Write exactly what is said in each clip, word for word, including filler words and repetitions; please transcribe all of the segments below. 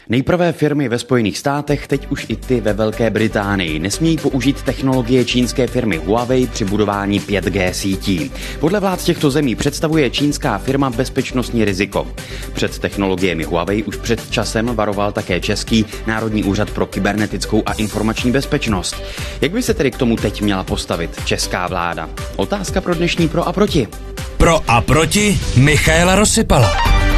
Nejprve firmy ve Spojených státech, teď už i ty ve Velké Británii nesmějí použít technologie čínské firmy Huawei při budování pět G sítí. Podle vlád těchto zemí představuje čínská firma bezpečnostní riziko. Před technologiemi Huawei už před časem varoval také Český Národní úřad pro kybernetickou a informační bezpečnost. Jak by se tedy k tomu teď měla postavit česká vláda? Otázka pro dnešní Pro a proti. Pro a proti Michaela Rozsypala.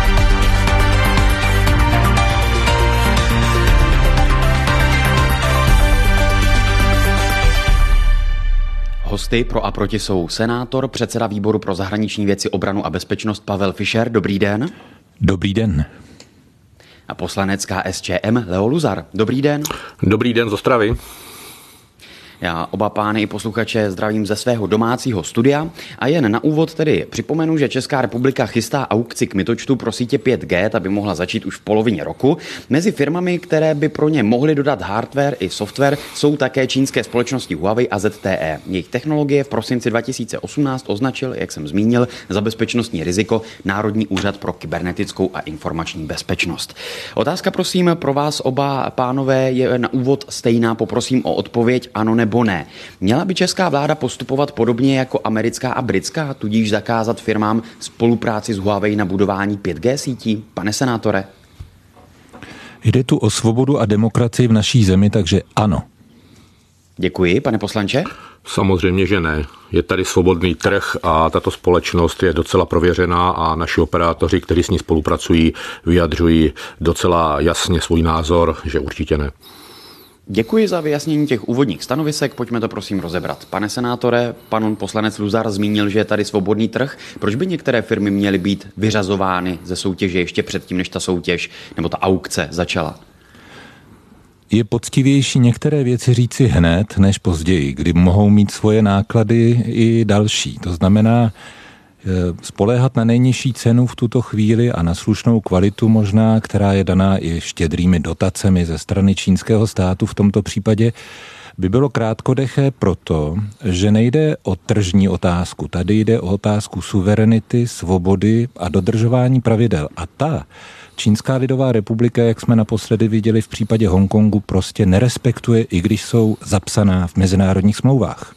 Hosty Pro a proti jsou senátor, předseda výboru pro zahraniční věci, obranu a bezpečnost Pavel Fischer. Dobrý den. Dobrý den. A poslanec K S Č M Leo Luzar. Dobrý den. Dobrý den z Ostravy. Já oba pány i posluchače zdravím ze svého domácího studia a jen na úvod tedy připomenu, že Česká republika chystá aukci k kmitočtu pro sítě pět G, ta by mohla začít už v polovině roku. Mezi firmami, které by pro ně mohly dodat hardware i software, jsou také čínské společnosti Huawei a Z T E. Jejich technologie v prosinci dva tisíce osmnáct označil, jak jsem zmínil, za bezpečnostní riziko Národní úřad pro kybernetickou a informační bezpečnost. Otázka prosím pro vás oba pánové je na úvod stejná, poprosím o odpověď ano nebo ne. Měla by česká vláda postupovat podobně jako americká a britská, tudíž zakázat firmám spolupráci s Huawei na budování pět G sítí? Pane senátore? Jde tu o svobodu a demokracii v naší zemi, takže ano. Děkuji, pane poslanče. Samozřejmě, že ne. Je tady svobodný trh a tato společnost je docela prověřená a naši operátoři, kteří s ní spolupracují, vyjadřují docela jasně svůj názor, že určitě ne. Děkuji za vyjasnění těch úvodních stanovisek, pojďme to prosím rozebrat. Pane senátore, pan poslanec Luzar zmínil, že je tady svobodný trh. Proč by některé firmy měly být vyřazovány ze soutěže ještě předtím, než ta soutěž nebo ta aukce začala? Je poctivější některé věci říci hned, než později, kdy mohou mít svoje náklady i další. To znamená, spoléhat na nejnižší cenu v tuto chvíli a na slušnou kvalitu možná, která je daná i štědrými dotacemi ze strany čínského státu v tomto případě, by bylo krátkodeché proto, že nejde o tržní otázku. Tady jde o otázku suverenity, svobody a dodržování pravidel. A ta Čínská lidová republika, jak jsme naposledy viděli v případě Hongkongu, prostě nerespektuje, i když jsou zapsaná v mezinárodních smlouvách.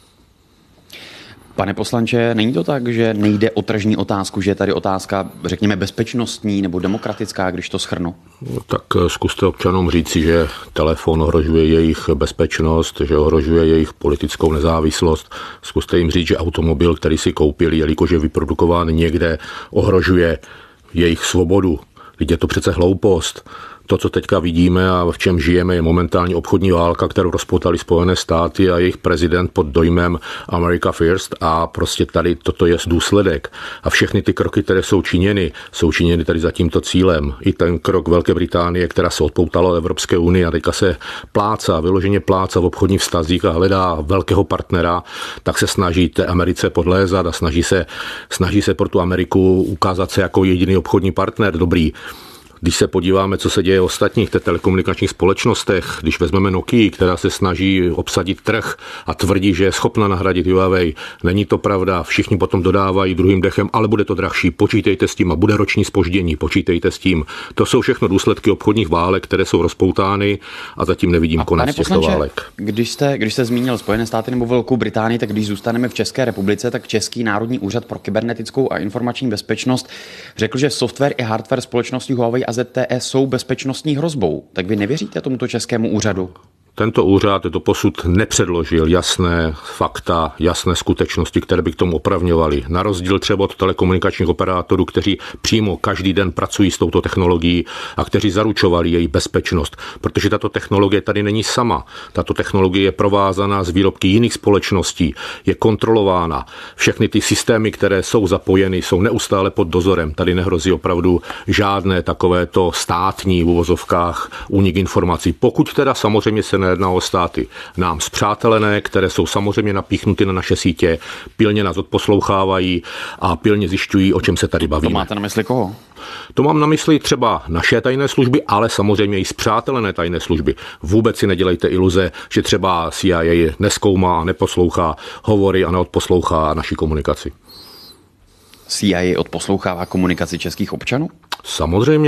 Pane poslanče, není to tak, že nejde o tržní otázku, že je tady otázka, řekněme, bezpečnostní nebo demokratická, když to shrnu? No, tak zkuste občanům říci, že telefon ohrožuje jejich bezpečnost, že ohrožuje jejich politickou nezávislost. Zkuste jim říct, že automobil, který si koupili, jelikož je vyprodukován někde, ohrožuje jejich svobodu. Vždyť je to přece hloupost. To, co teďka vidíme a v čem žijeme, je momentální obchodní válka, kterou rozpoutaly Spojené státy a jejich prezident pod dojmem America First a prostě tady toto je důsledek. A všechny ty kroky, které jsou činěny, jsou činěny tady za tímto cílem. I ten krok Velké Británie, která se odpoutala od Evropské unie a teďka se pláca, vyloženě pláca v obchodních vztazích a hledá velkého partnera, tak se snaží té Americe podlézat a snaží se, snaží se pro tu Ameriku ukázat se jako jediný obchodní partner dobrý. Když se podíváme, co se děje v ostatních telekomunikačních společnostech, když vezmeme Nokia, která se snaží obsadit trh a tvrdí, že je schopna nahradit Huawei, není to pravda, všichni potom dodávají druhým dechem, ale bude to drahší, počítejte s tím a bude roční zpoždění, počítejte s tím. To jsou všechno důsledky obchodních válek, které jsou rozpoutány a zatím nevidím a konec těchto válek. Když jste, když jste zmínil Spojené státy nebo Velkou Británii, tak když zůstaneme v České republice, tak Český Národní úřad pro kybernetickou a informační bezpečnost řekl, že software i hardware společnosti Huawei a Z T E jsou bezpečnostní hrozbou. Tak vy nevěříte tomuto českému úřadu? Tento úřad doposud nepředložil jasné fakta, jasné skutečnosti, které by k tomu opravňovaly. Na rozdíl třeba od telekomunikačních operátorů, kteří přímo každý den pracují s touto technologií a kteří zaručovali její bezpečnost. Protože tato technologie tady není sama. Tato technologie je provázaná s výrobky jiných společností, je kontrolována. Všechny ty systémy, které jsou zapojeny, jsou neustále pod dozorem. Tady nehrozí opravdu žádné takovéto státní v uvozovkách únik informací. Pokud teda samozřejmě se nejedná o státy nám spřátelené, které jsou samozřejmě napíchnuty na naše sítě, pilně nás odposlouchávají a pilně zjišťují, o čem se tady bavíme. To máte na mysli koho? To mám na mysli třeba naše tajné služby, ale samozřejmě i spřátelené tajné služby. Vůbec si nedělejte iluze, že třeba C I A nezkoumá a neposlouchá hovory a neodposlouchá naši komunikaci. C I A odposlouchává komunikaci českých občanů? Samozřejmě.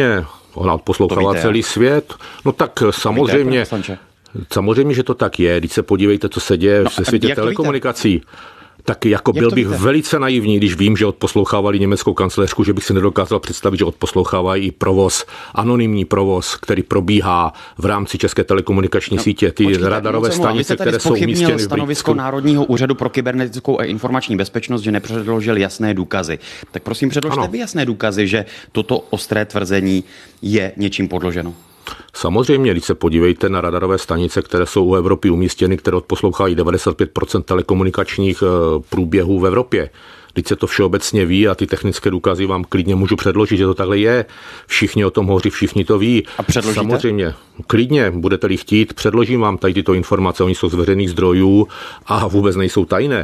Ona odposlouchává celý svět. No tak samozřejmě, samozřejmě, že to tak je. Když se podívejte, co se děje no, ve světě telekomunikací. Tak jako byl bych víte? velice naivní, když vím, že odposlouchávali německou kancléřku, že bych si nedokázal představit, že odposlouchávají i provoz, anonymní provoz, který probíhá v rámci České telekomunikační no, sítě. Ty počkejte, radarové stanice, které jsou umístěny v stanovisko Národního úřadu pro kybernetickou a informační bezpečnost, že nepředložil jasné důkazy. Tak prosím, předložte vy jasné důkazy, že toto ostré tvrzení je něčím podloženo. Samozřejmě, když se podívejte na radarové stanice, které jsou u Evropy umístěny, které odposlouchají devadesát pět procent telekomunikačních průběhů v Evropě. Když se to všeobecně ví a ty technické důkazy vám klidně můžu předložit, že to takhle je. Všichni o tom hovoří, všichni to ví. A předložíte? Samozřejmě, klidně, budete-li chtít, předložím vám tady tyto informace, oni jsou z veřejných zdrojů a vůbec nejsou tajné.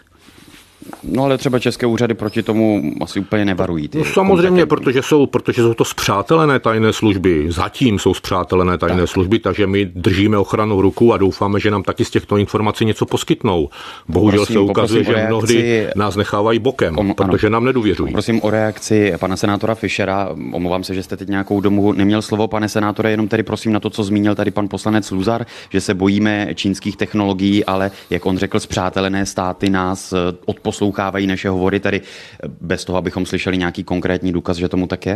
No ale třeba české úřady proti tomu asi úplně nevarují. No, samozřejmě, protože jsou, protože jsou to spřátelené tajné služby. Zatím jsou spřátelené tajné tak. služby, takže my držíme ochranou ruku a doufáme, že nám taky z těchto informací něco poskytnou. Bohužel poprosím, se ukazuje, že reakci... mnohdy nás nechávají bokem, o, protože nám nedůvěřují. Prosím o reakci pana senátora Fischera. Omlouvám se, že jste teď nějakou dobu neměl slovo, pane senátore, jenom tedy prosím na to, co zmínil tady pan poslanec Luzar, že se bojíme čínských technologií, ale jak on řekl, spřátelené státy nás odposlouchají poslouchávají naše hovory, tady bez toho, abychom slyšeli nějaký konkrétní důkaz, že tomu tak je?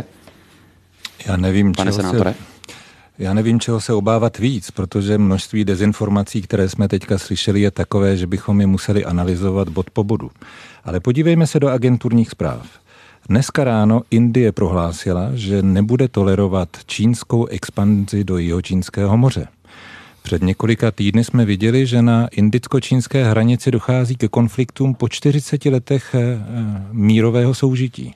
Já nevím, pane senátore. Se, já nevím, čeho se obávat víc, protože množství dezinformací, které jsme teďka slyšeli, je takové, že bychom je museli analyzovat bod po bodu. Ale podívejme se do agenturních zpráv. Dneska ráno Indie prohlásila, že nebude tolerovat čínskou expanzi do Jihočínského moře. Před několika týdny jsme viděli, že na indicko-čínské hranici dochází ke konfliktům po čtyřiceti letech mírového soužití.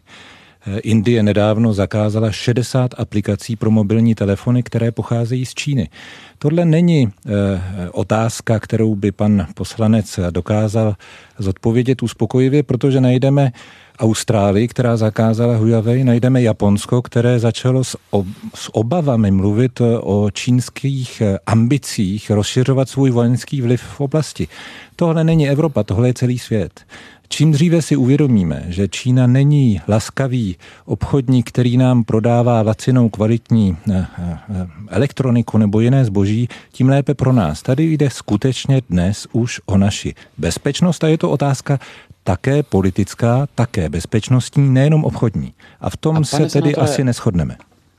Indie nedávno zakázala šedesát aplikací pro mobilní telefony, které pocházejí z Číny. Tohle není otázka, kterou by pan poslanec dokázal zodpovědět uspokojivě, protože najdeme Austrálii, která zakázala Huawei, najdeme Japonsko, které začalo s, ob, s obavami mluvit o čínských ambicích rozšiřovat svůj vojenský vliv v oblasti. Tohle není Evropa, tohle je celý svět. Čím dříve si uvědomíme, že Čína není laskavý obchodník, který nám prodává lacinou kvalitní elektroniku nebo jiné zboží, tím lépe pro nás. Tady jde skutečně dnes už o naši bezpečnost a je to otázka také politická, také bezpečnostní, nejenom obchodní. A v tom a se tedy senátore, asi neshodneme.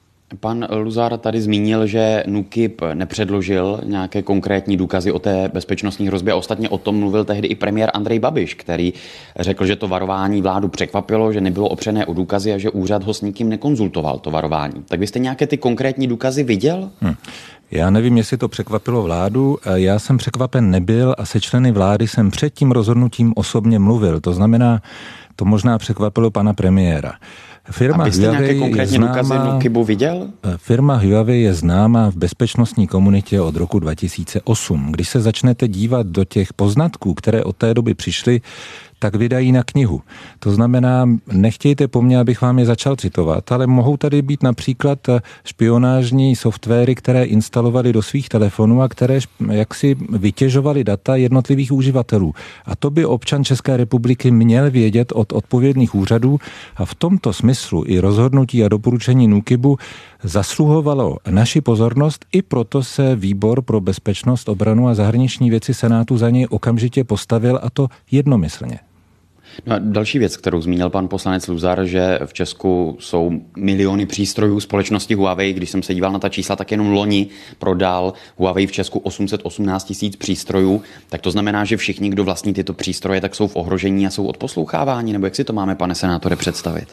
Pan Luzar tady zmínil, že NÚKIB nepředložil nějaké konkrétní důkazy o té bezpečnostní hrozbě. Ostatně o tom mluvil tehdy i premiér Andrej Babiš, který řekl, že to varování vládu překvapilo, že nebylo opřené o důkazy a že úřad ho s nikým nekonzultoval, to varování. Tak vy jste nějaké ty konkrétní důkazy viděl? Hmm. Já nevím, jestli to překvapilo vládu. Já jsem překvapen nebyl a se členy vlády jsem před tím rozhodnutím osobně mluvil. To znamená, to možná překvapilo pana premiéra. Firma a vy jste nějaké konkrétní důkazy NÚKIBu viděl? Firma Huawei je známá v bezpečnostní komunitě od roku dva tisíce osm. Když se začnete dívat do těch poznatků, které od té doby přišly, tak vydají na knihu. To znamená, nechtějte po mně, abych vám je začal citovat, ale mohou tady být například špionážní softwary, které instalovali do svých telefonů a které jaksi vytěžovaly data jednotlivých uživatelů. A to by občan České republiky měl vědět od odpovědných úřadů a v tomto smyslu i rozhodnutí a doporučení NÚKIBu zasluhovalo naši pozornost, i proto se Výbor pro bezpečnost, obranu a zahraniční věci Senátu za něj okamžitě postavil, a to jednomyslně. No a další věc, kterou zmínil pan poslanec Luzar, že v Česku jsou miliony přístrojů společnosti Huawei. Když jsem se díval na ta čísla, tak jenom loni prodal Huawei v Česku osm set osmnáct tisíc přístrojů. Tak to znamená, že všichni, kdo vlastní tyto přístroje, tak jsou v ohrožení a jsou odposloucháváni. Nebo jak si to máme, pane senátore, představit?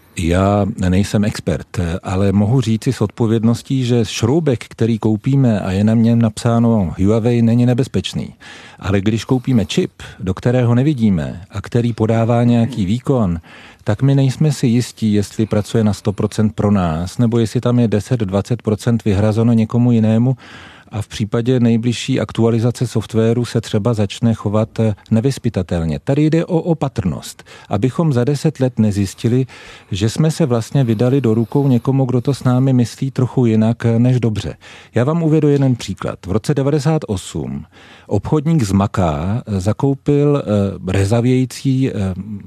Já nejsem expert, ale mohu říci s odpovědností, že šroubek, který koupíme a je na něm napsáno Huawei, není nebezpečný. Ale když koupíme čip, do kterého nevidíme a který podává nějaký výkon, tak my nejsme si jistí, jestli pracuje na sto procent pro nás, nebo jestli tam je deset až dvacet procent vyhrazeno někomu jinému, a v případě nejbližší aktualizace softwaru se třeba začne chovat nevyzpytatelně. Tady jde o opatrnost, abychom za deset let nezjistili, že jsme se vlastně vydali do rukou někomu, kdo to s námi myslí trochu jinak než dobře. Já vám uvedu jeden příklad. V roce devadesát osm obchodník z Maká zakoupil rezavějící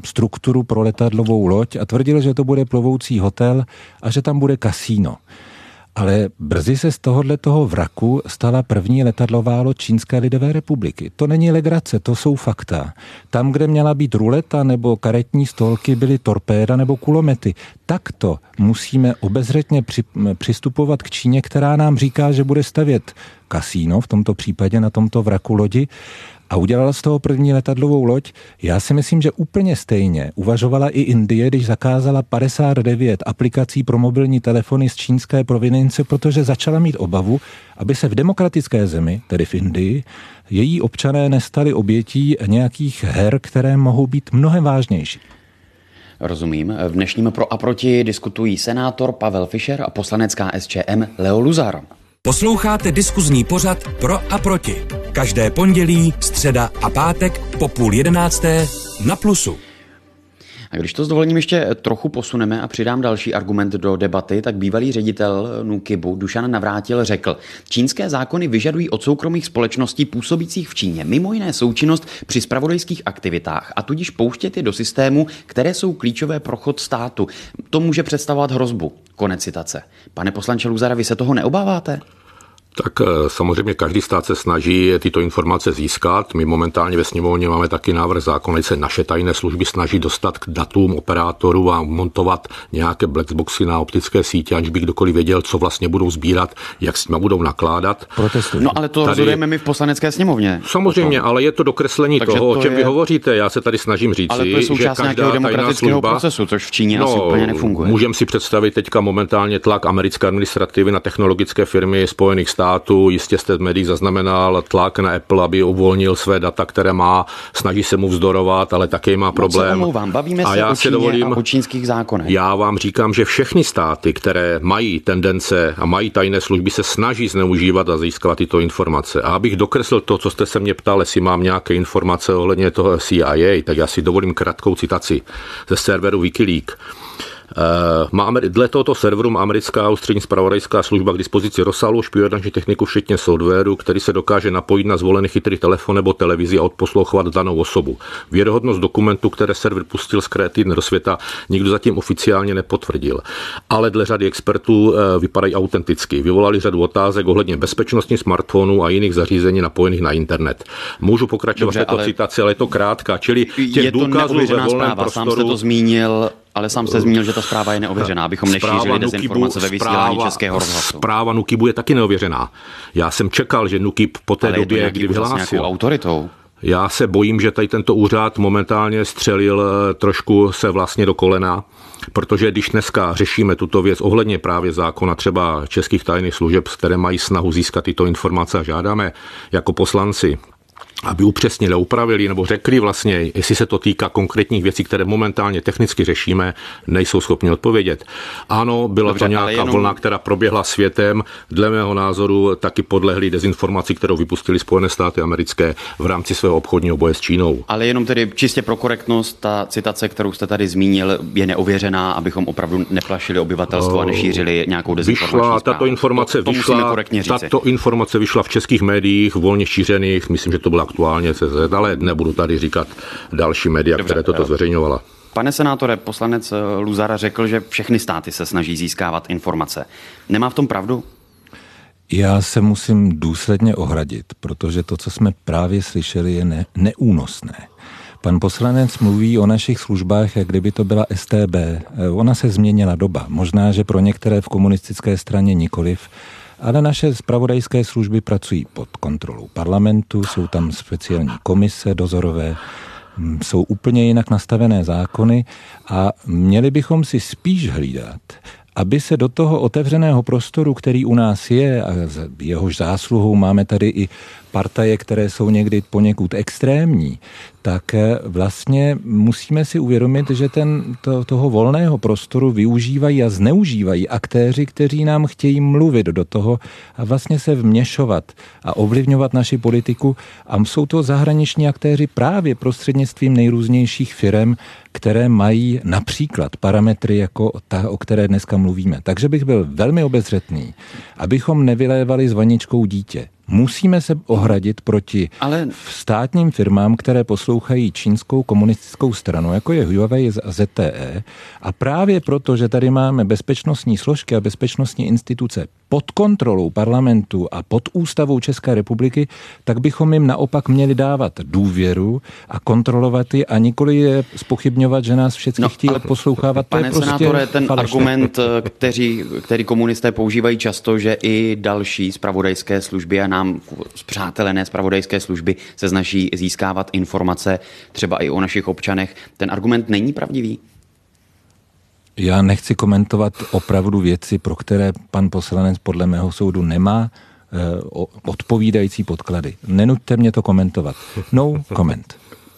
strukturu pro letadlovou loď a tvrdil, že to bude plovoucí hotel a že tam bude kasíno. Ale brzy se z tohohle toho vraku stala první letadlová loď Čínské lidové republiky. To není legrace, to jsou fakta. Tam, kde měla být ruleta nebo karetní stolky, byly torpéda nebo kulomety. Takto musíme obezřetně při, přistupovat k Číně, která nám říká, že bude stavět kasíno, v tomto případě na tomto vraku lodi, a udělala z toho první letadlovou loď. Já si myslím, že úplně stejně uvažovala i Indie, když zakázala padesát devět aplikací pro mobilní telefony z čínské provincie, protože začala mít obavu, aby se v demokratické zemi, tedy v Indii, její občané nestali obětí nějakých her, které mohou být mnohem vážnější. Rozumím. V dnešním Pro a proti diskutují senátor Pavel Fischer a poslanec K S Č M Leo Luzar. Posloucháte diskuzní pořad Pro a proti. Každé pondělí, středa a pátek po půl jedenácté na Plusu. A když to s dovolením ještě trochu posuneme a přidám další argument do debaty, tak bývalý ředitel NÚKIBu Dušan Navrátil řekl, čínské zákony vyžadují od soukromých společností působících v Číně mimo jiné součinnost při zpravodajských aktivitách a tudíž pouštět je do systému, které jsou klíčové pro chod státu. To může představovat hrozbu. Konec citace. Pane poslanče Luzara, vy se toho neobáváte? Tak samozřejmě každý stát se snaží tyto informace získat. My momentálně ve sněmovně máme taky návrh zákona, že se naše tajné služby snaží dostat k datům operátorů a montovat nějaké blackboxy na optické sítě, aniž by kdokoliv věděl, co vlastně budou sbírat, jak s nimi budou nakládat. Protestuji. No ale to tady rozhodujeme my v poslanecké sněmovně. Samozřejmě, ale je to dokreslení Takže toho, to o čem je... vy hovoříte. Já se tady snažím říct, ale to je součást nějakého demokratického služba... procesu, což v Číně no, asi úplně nefunguje. Můžeme si představit teďka momentálně tlak americké administrativy na technologické firmy Spojených států. Jistě jste v médiích zaznamenal tlak na Apple, aby uvolnil své data, které má, snaží se mu vzdorovat, ale taky má problém. No, omlouvám, bavíme a se o Číně dovolím, a o čínských zákonech. Já vám říkám, že všechny státy, které mají tendence a mají tajné služby, se snaží zneužívat a získávat tyto informace. A abych dokreslil to, co jste se mě ptal, jestli mám nějaké informace ohledně toho C I A, tak já si dovolím krátkou citaci ze serveru Wikileaks. Má, dle tohoto serveru má americká ústřední zpravodajská služba k dispozici rozsáhlou špionážní techniku, včetně softwaru, který se dokáže napojit na zvolený chytrý telefon nebo televizi a odposlouchovat danou osobu. Věrohodnost dokumentu, které server pustil z kreativní do světa, nikdo zatím oficiálně nepotvrdil. Ale dle řady expertů vypadají autenticky. Vyvolali řadu otázek ohledně bezpečnosti smartphonů a jiných zařízení napojených na internet. Můžu pokračovat Dobře, v této ale... citaci, ale je to krátká, čili těch důkazů ve volném prostoru. Sám jste to zmínil. Ale sám jste zmínil, že ta zpráva je neověřená, abychom nešířili dezinformace ve vysílání Českého rozhlasu. Zpráva NÚKIBu je taky neověřená. Já jsem čekal, že NÚKIB po té Ale době, kdy vyhlásil. Autoritou. Já se bojím, že tady tento úřad momentálně střelil trošku se vlastně do kolena, protože když dneska řešíme tuto věc ohledně právě zákona třeba českých tajných služeb, které mají snahu získat tyto informace a žádáme jako poslanci, aby upřesnili, upravili nebo řekli vlastně, jestli se to týká konkrétních věcí, které momentálně technicky řešíme, nejsou schopni odpovědět. Ano, byla Dobře, to nějaká jenom... vlna, která proběhla světem, dle mého názoru taky podlehli dezinformaci, kterou vypustili Spojené státy americké v rámci svého obchodního boje s Čínou. Ale jenom tedy čistě pro korektnost, ta citace, kterou jste tady zmínil, je neověřená, abychom opravdu neplašili obyvatelstvo a nešířili nějakou dezinformační vyšla, tato informace to, to vyšla, tato informace vyšla v českých médiích, volně šířených, myslím, že to byla aktuálně C Z, ale nebudu tady říkat další média, Dobře, které toto zveřejňovala. Pane senátore, poslanec Luzara řekl, že všechny státy se snaží získávat informace. Nemá v tom pravdu? Já se musím důsledně ohradit, protože to, co jsme právě slyšeli, je ne, neúnosné. Pan poslanec mluví o našich službách, jak kdyby to byla S T B. Ona se změnila doba. Možná, že pro některé v komunistické straně nikoliv, ale naše zpravodajské služby pracují pod kontrolou parlamentu, jsou tam speciální komise dozorové, jsou úplně jinak nastavené zákony a měli bychom si spíš hlídat, aby se do toho otevřeného prostoru, který u nás je, a jehož zásluhou máme tady i partaje, které jsou někdy poněkud extrémní, tak vlastně musíme si uvědomit, že ten, to, toho volného prostoru využívají a zneužívají aktéři, kteří nám chtějí mluvit do toho a vlastně se vměšovat a ovlivňovat naši politiku. A jsou to zahraniční aktéři právě prostřednictvím nejrůznějších firem, které mají například parametry jako ta, o které dneska mluvíme. Takže bych byl velmi obezřetný, abychom nevylévali s vaničkou dítě. Musíme se ohradit proti Ale... státním firmám, které poslouchají čínskou komunistickou stranu, jako je Huawei a Z T E. A právě proto, že tady máme bezpečnostní složky a bezpečnostní instituce pod kontrolou parlamentu a pod ústavou České republiky, tak bychom jim naopak měli dávat důvěru a kontrolovat je a nikoli je zpochybňovat, že nás všechny no, chtějí odposlouchávat. Pane prostě senátore, ten falešné. Argument, který, který komunisté používají často, že i další zpravodajské služby a nám spřátelené zpravodajské služby se snaží získávat informace třeba i o našich občanech, ten argument není pravdivý? Já nechci komentovat opravdu věci, pro které pan poslanec podle mého soudu nemá eh, odpovídající podklady. Nenuďte mě to komentovat. No comment.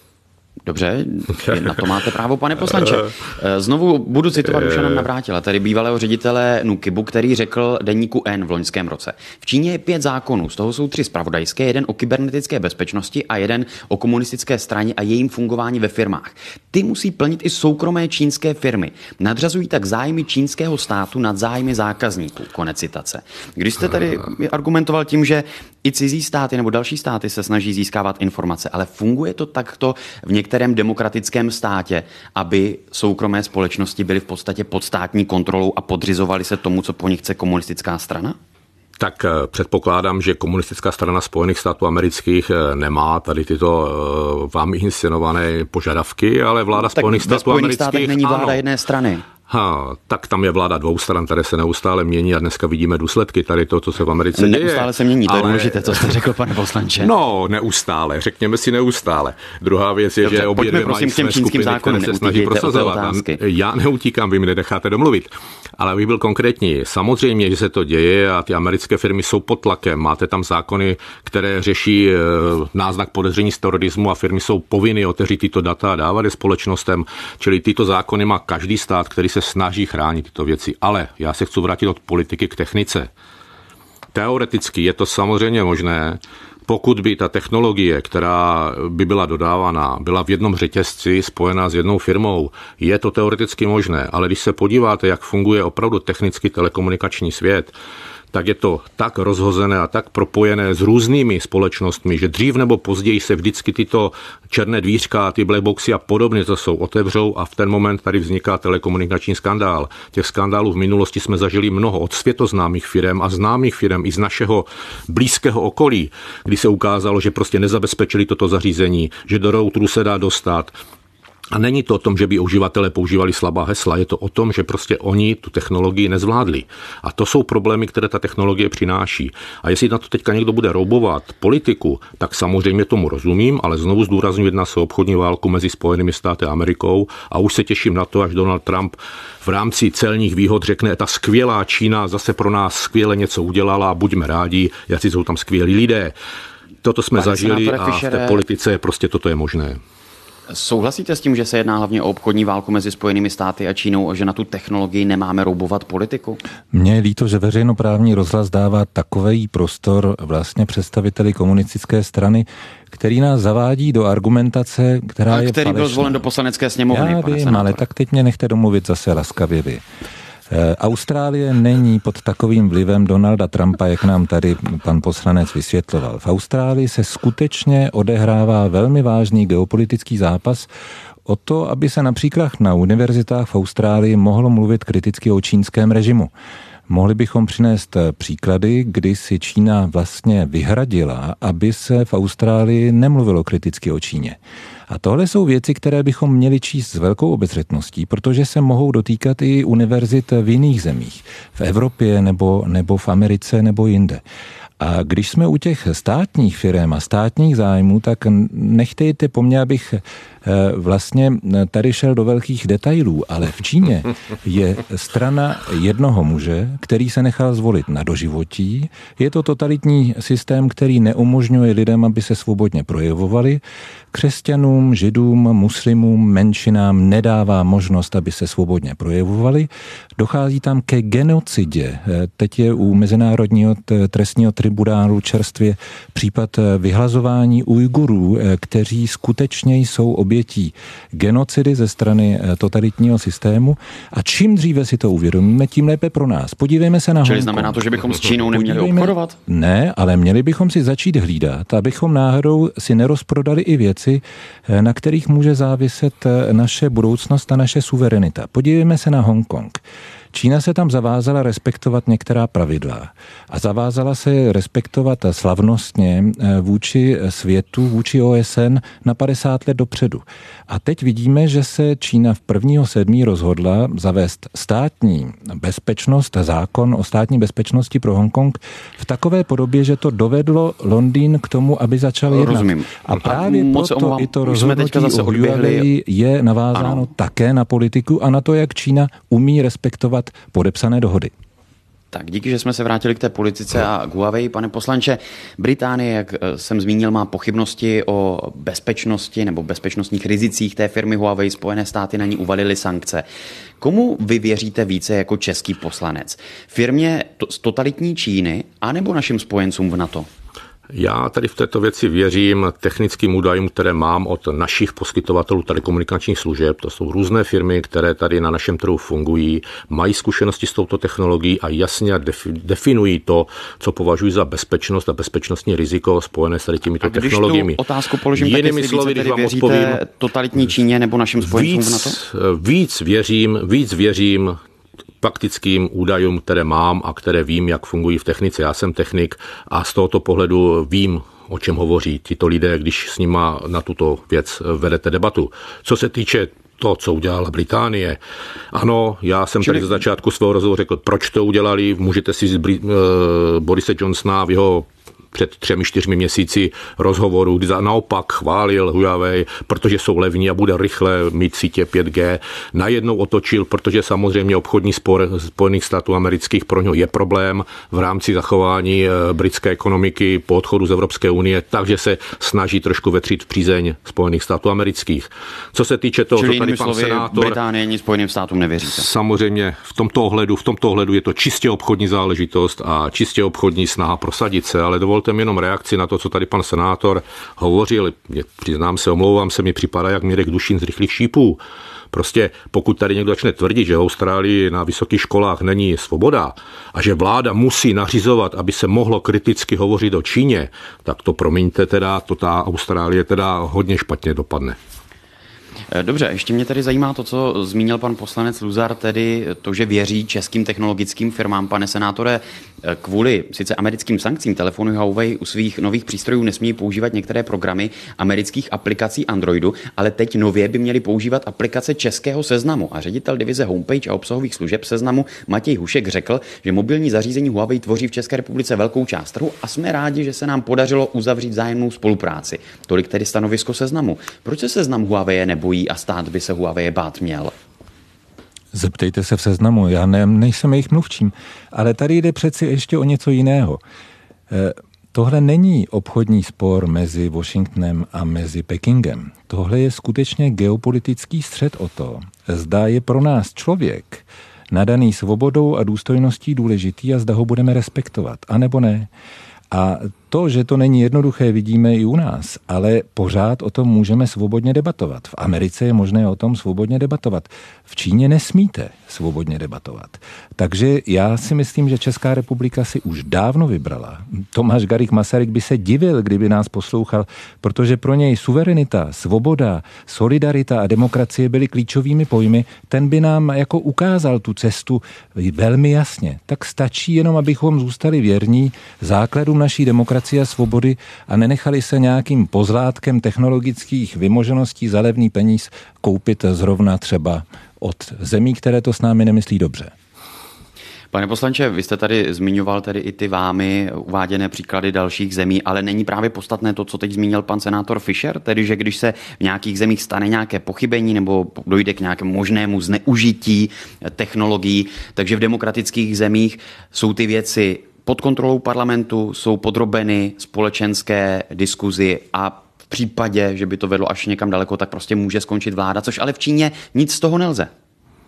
Dobře, na to máte právo, pane poslanče. Znovu budu citovat Dušana Navrátila, tedy bývalého ředitele Nukibu, který řekl deníku N v loňském roce. V Číně je pět zákonů, z toho jsou tři zpravodajské, jeden o kybernetické bezpečnosti a jeden o komunistické straně a jejím fungování ve firmách. Ty musí plnit i soukromé čínské firmy. Nadřazují tak zájmy čínského státu nad zájmy zákazníků. Konec citace. Když jste tady argumentoval tím, že i cizí státy nebo další státy se snaží získávat informace, ale funguje to takto v některém demokratickém státě, aby soukromé společnosti byly v podstatě pod státní kontrolou a podřizovaly se tomu, co po nich chce komunistická strana? Tak předpokládám, že komunistická strana Spojených států amerických nemá tady tyto vámi inscenované požadavky, ale vláda tak Spojených států amerických... Tak státech není vláda ano. jedné strany. Ha, tak tam je vláda dvou stran, které se neustále mění a dneska vidíme důsledky tady toho, co se v Americe děje. Neustále se mění, to ale... je důležité, co jste řekl, pane poslanče. No, neustále, řekněme si neustále. Druhá věc je, Dobře, že obě dvě mají své skupiny, které se snaží prosazovat. Já neutíkám, vy mi nedecháte domluvit. Ale abych byl konkrétní, samozřejmě, že se to děje a ty americké firmy jsou pod tlakem. Máte tam zákony, které řeší náznak podezření z terorismu a firmy jsou povinny otevřít tyto data a dávat je společnostem. Čili tyto zákony má každý stát, který se snaží chránit tyto věci. Ale já se chci vrátit od politiky k technice. Teoreticky je to samozřejmě možné, pokud by ta technologie, která by byla dodávaná, byla v jednom řetězci spojená s jednou firmou, je to teoreticky možné. Ale když se podíváte, jak funguje opravdu technicky telekomunikační svět, tak je to tak rozhozené a tak propojené s různými společnostmi, že dřív nebo později se vždycky tyto černé dvířka, ty blackboxy a podobně to jsou otevřou a v ten moment tady vzniká telekomunikační skandál. Těch skandálů v minulosti jsme zažili mnoho od světoznámých firem a známých firem i z našeho blízkého okolí, kdy se ukázalo, že prostě nezabezpečili toto zařízení, že do routeru se dá dostat. A není to o tom, že by uživatelé používali slabá hesla, je to o tom, že prostě oni tu technologii nezvládli. A to jsou problémy, které ta technologie přináší. A jestli na to teďka někdo bude roubovat politiku, tak samozřejmě tomu rozumím, ale znovu zdůrazňuji, jedná se o obchodní válku mezi Spojenými státy a Amerikou a už se těším na to, až Donald Trump v rámci celních výhod řekne, ta skvělá Čína zase pro nás skvěle něco udělala, buďme rádi, jací jsou tam skvělí lidé. Toto jsme Pane zažili a v té politice prostě toto je možné. Souhlasíte s tím, že se jedná hlavně o obchodní válku mezi Spojenými státy a Čínou a že na tu technologii nemáme roubovat politiku? Mně je líto, že veřejnoprávní rozhlas dává takový prostor vlastně představiteli komunistické strany, který nás zavádí do argumentace, která a je který falešná. Byl zvolen do poslanecké sněmovny. Já vím, senátore. Ale tak teď mě nechte domluvit zase laskavě vy. Austrálie není pod takovým vlivem Donalda Trumpa, jak nám tady pan poslanec vysvětloval. V Austrálii se skutečně odehrává velmi vážný geopolitický zápas o to, aby se například na univerzitách v Austrálii mohlo mluvit kriticky o čínském režimu. Mohli bychom přinést příklady, kdy si Čína vlastně vyhradila, aby se v Austrálii nemluvilo kriticky o Číně. A tohle jsou věci, které bychom měli číst s velkou obezřetností, protože se mohou dotýkat i univerzit v jiných zemích, v Evropě nebo, nebo v Americe nebo jinde. A když jsme u těch státních firem a státních zájmů, tak nechtějte po mně, abych vlastně tady šel do velkých detailů, ale v Číně je strana jednoho muže, který se nechal zvolit na doživotí. Je to totalitní systém, který neumožňuje lidem, aby se svobodně projevovali. Křesťanům, židům, muslimům, menšinám nedává možnost, aby se svobodně projevovali. Dochází tam ke genocidě. Teď je u Mezinárodního trestního tribunálu čerstvě případ vyhlazování Ujgurů, kteří skutečně jsou obětí genocidy ze strany totalitního systému. A čím dříve si to uvědomíme, tím lépe pro nás. Podívejme se na Hongkong. Čili znamená to, že bychom s Čínou neměli Podívejme, obchodovat? Ne, ale měli bychom si začít hlídat, abychom náhodou si nerozprodali i věci, na kterých může záviset naše budoucnost a naše suverenita. Podívejme se na Hongkong. Čína se tam zavázala respektovat některá pravidla a zavázala se respektovat slavnostně vůči světu, vůči O S N na padesát let dopředu. A teď vidíme, že se Čína v prvního sedmí rozhodla zavést státní bezpečnost, zákon o státní bezpečnosti pro Hongkong v takové podobě, že to dovedlo Londýn k tomu, aby začal jednat. Rozumím. A právě a proto omlouvám, i to rozhodnutí o Huawei je navázáno ano. také na politiku a na to, jak Čína umí respektovat podepsané dohody. Tak díky, že jsme se vrátili k té politice a k Huawei. Pane poslanče, Británie, jak jsem zmínil, má pochybnosti o bezpečnosti nebo bezpečnostních rizicích té firmy Huawei. Spojené státy na ní uvalily sankce. Komu vy věříte více jako český poslanec? Firmě z totalitní Číny anebo našim spojencům v NATO? Já tady v této věci věřím technickým údajům, které mám od našich poskytovatelů telekomunikačních služeb. To jsou různé firmy, které tady na našem trhu fungují, mají zkušenosti s touto technologií a jasně definují to, co považují za bezpečnost a bezpečnostní riziko spojené s tady těmito technologiemi. Když tu otázku položím, tak jestli více tedy věříte odpovím, totalitní Číně nebo našim spojencům víc, v NATO? Víc věřím, víc věřím faktickým údajům, které mám a které vím, jak fungují v technice. Já jsem technik a z tohoto pohledu vím, o čem hovoří tito lidé, když s nima na tuto věc vedete debatu. Co se týče to, co udělala Británie. Ano, já jsem Čili... tady z začátku svého rozhovoru řekl, proč to udělali. Můžete si z Bri- uh, Borise Johnsona v jeho před třemi, čtyřmi měsíci rozhovoru, kdy naopak chválil Huawei, protože jsou levní a bude rychle mít sítě pět G. Najednou otočil, protože samozřejmě obchodní spor Spojených států amerických pro něho je problém v rámci zachování britské ekonomiky po odchodu z Evropské unie, takže se snaží trošku vetřít v přízeň Spojených států amerických. Co se týče toho, Čili co tady pan slovy, senátor... Británie ani Spojeným státům nevěříte. Samozřejmě v tomto ohledu, v tomto ohledu je to čistě obchodní záležitost a čistě obchodní snaha prosadit se, ale dovolte mi jenom reakci na to, co tady pan senátor hovořil. Mě, přiznám se, omlouvám se, mi připadá jak Mirek Dušin z Rychlých šípů. Prostě pokud tady někdo začne tvrdit, že v Austrálii na vysokých školách není svoboda a že vláda musí nařizovat, aby se mohlo kriticky hovořit o Číně, tak to promiňte teda, to ta Austrálie teda hodně špatně dopadne. Dobře, ještě mě tady zajímá to, co zmínil pan poslanec Luzar, tedy to, že věří českým technologickým firmám. Pane senátore, kvůli sice americkým sankcím telefonu Huawei u svých nových přístrojů nesmí používat některé programy amerických aplikací Androidu, ale teď nově by měli používat aplikace českého Seznamu. A ředitel divize Homepage a obsahových služeb Seznamu Matěj Hušek řekl, že mobilní zařízení Huawei tvoří v České republice velkou část trhu a jsme rádi, že se nám podařilo uzavřít vzájemnou spolupráci. Tolik tedy stanovisko Seznamu. Proč se Seznam Huawei nebojí a stát by se Huawei bát měl? Zeptejte se v Seznamu, já ne, nejsem jejich mluvčím, ale tady jde přeci ještě o něco jiného. E, tohle není obchodní spor mezi Washingtonem a mezi Pekingem. Tohle je skutečně geopolitický střet o to, zda je pro nás člověk nadaný svobodou a důstojností důležitý a zda ho budeme respektovat, anebo ne. A to, že to není jednoduché, vidíme i u nás, ale pořád o tom můžeme svobodně debatovat. V Americe je možné o tom svobodně debatovat. V Číně nesmíte svobodně debatovat. Takže já si myslím, že Česká republika si už dávno vybrala. Tomáš Garrigue Masaryk by se divil, kdyby nás poslouchal, protože pro něj suverenita, svoboda, solidarita a demokracie byly klíčovými pojmy. Ten by nám jako ukázal tu cestu velmi jasně. Tak stačí jenom, abychom zůstali věrní základům naší demokracie a svobody a nenechali se nějakým pozlátkem technologických vymožeností za levný peníz koupit zrovna třeba od zemí, které to s námi nemyslí dobře. Pane poslanče, vy jste tady zmiňoval tedy i ty vámi uváděné příklady dalších zemí, ale není právě podstatné to, co teď zmínil pan senátor Fischer, tedy že když se v nějakých zemích stane nějaké pochybení nebo dojde k nějakému možnému zneužití technologií, takže v demokratických zemích jsou ty věci pod kontrolou parlamentu, jsou podrobeny společenské diskuzi a v případě, že by to vedlo až někam daleko, tak prostě může skončit vláda, což ale v Číně nic z toho nelze.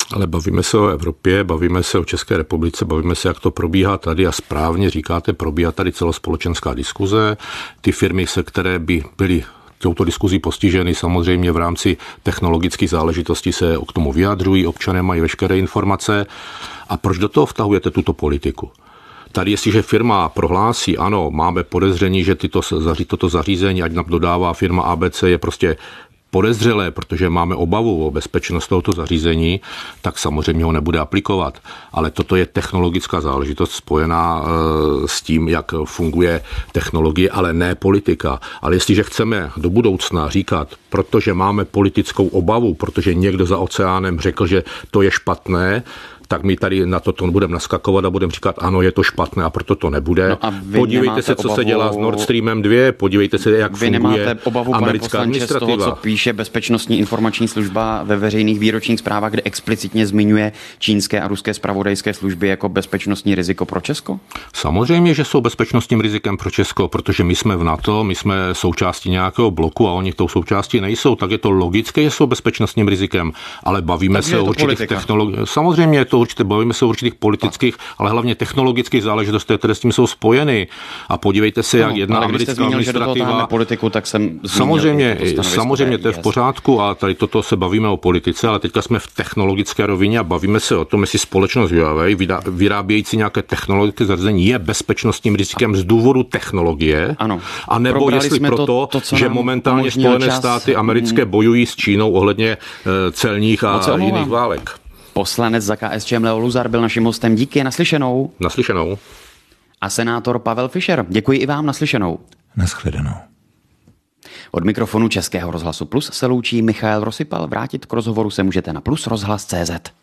Ale bavíme se o Evropě, bavíme se o České republice, bavíme se, jak to probíhá tady a správně říkáte, probíhá tady celospolečenská diskuze. Ty firmy, se které by byly touto diskuzí postiženy, samozřejmě v rámci technologických záležitostí se k tomu vyjadřují, občané mají veškeré informace. A proč do toho vtahujete tuto politiku? Tady jestliže firma prohlásí, ano, máme podezření, že tyto, toto zařízení, ať nám dodává firma A B C, je prostě podezřelé, protože máme obavu o bezpečnost tohoto zařízení, tak samozřejmě ho nebude aplikovat. Ale toto je technologická záležitost spojená s tím, jak funguje technologie, ale ne politika. Ale jestliže chceme do budoucna říkat, protože máme politickou obavu, protože někdo za oceánem řekl, že to je špatné, tak my tady na to budeme naskakovat a budeme říkat, ano, je to špatné a proto to nebude. No podívejte se, co obavu... se dělá s Nord Streamem dva, podívejte se, jak vy funguje obavu, americká administrativa. Z toho, co píše Bezpečnostní informační služba ve veřejných výročních zprávách, kde explicitně zmiňuje čínské a ruské zpravodajské služby jako bezpečnostní riziko pro Česko? Samozřejmě, že jsou bezpečnostním rizikem pro Česko, protože my jsme v NATO, my jsme součástí nějakého bloku a oni tou součástí nejsou, tak je to logické, že jsou bezpečnostním rizikem, ale bavíme Takže se o určitých technologiích. Samozřejmě je to určitě, bavíme se o určitých politických, ale hlavně technologických záležitostech, které s tím jsou spojeny. A podívejte se, jak no, jedna americká zmínil, administrativa. Politiku, tak jsem samozřejmě, samozřejmě to je v pořádku a tady toto se bavíme o politice, ale teďka jsme v technologické rovině a bavíme se o tom, jestli společnost Huawei vyrábějící nějaké technologické zařízení je bezpečnostním rizikem z důvodu technologie, ano. A nebo Probrali jestli proto, to, to, že momentálně Spojené čas... státy americké bojují s Čínou ohledně celních a jiných válek. Poslanec za K S Č M Leo Luzar byl naším hostem. Díky, naslyšenou. Naslyšenou. A senátor Pavel Fischer. Děkuji i vám, naslyšenou. Naschledanou. Od mikrofonu Českého rozhlasu Plus se loučí Michael Rosypal. Vrátit k rozhovoru se můžete na plus rozhlas tečka cé zet.